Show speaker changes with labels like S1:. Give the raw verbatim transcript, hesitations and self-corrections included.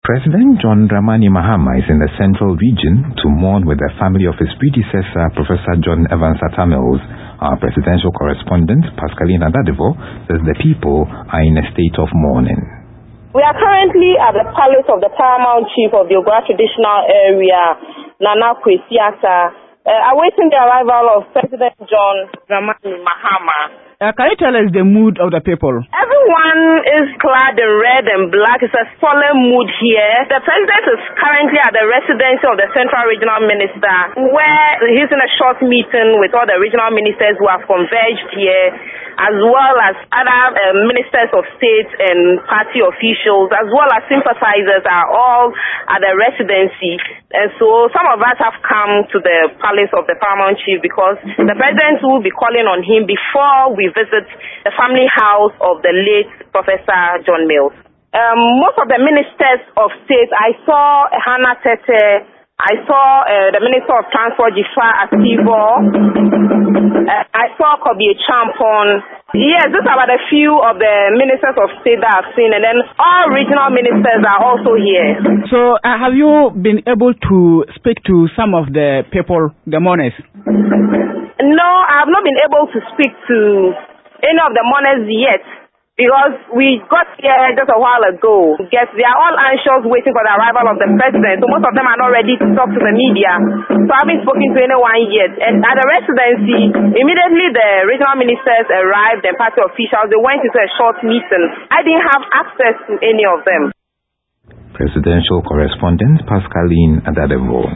S1: President John Dramani Mahama is in the Central Region to mourn with the family of his predecessor, Professor John Evans Atta Mills. Our presidential correspondent, Pascaline Adadevoh, says the people are in a state of mourning.
S2: We are currently at the palace of the paramount chief of the Ogwa traditional area, Nana Kwesi Atta, uh, awaiting the arrival of President John Dramani Mahama.
S3: Uh, can you tell us the mood of the people?
S2: Everyone is clad in red and black. It's a solemn mood here. The president is currently at the residency of the Central Regional Minister, where he's in a short meeting with all the regional ministers who have converged here, as well as other uh, ministers of state and party officials, as well as sympathizers are all at the residency. And so some of us have come to the palace of the paramount chief because the president will be calling on him before we visit the family house of the late Professor John Mills. Um, most of the ministers of state, I saw Hannah Tete, I saw uh, the Minister of Transport, Jifar Asibo, uh, I saw Kobi Champon. Yes, these are about a few of the ministers of state that I've seen, and then all regional ministers are also here.
S3: So uh, have you been able to speak to some of the people, the mourners?
S2: No, I have not been able to speak to any of the mourners yet, because we got here just a while ago. Yes, they are all anxious waiting for the arrival of the president, so most of them are not ready to talk to the media. So I haven't spoken to anyone yet. And at the residency, immediately the regional ministers arrived and party officials, they went into a short meeting. I didn't have access to any of them.
S1: Presidential correspondent Pascaline Adadevoh.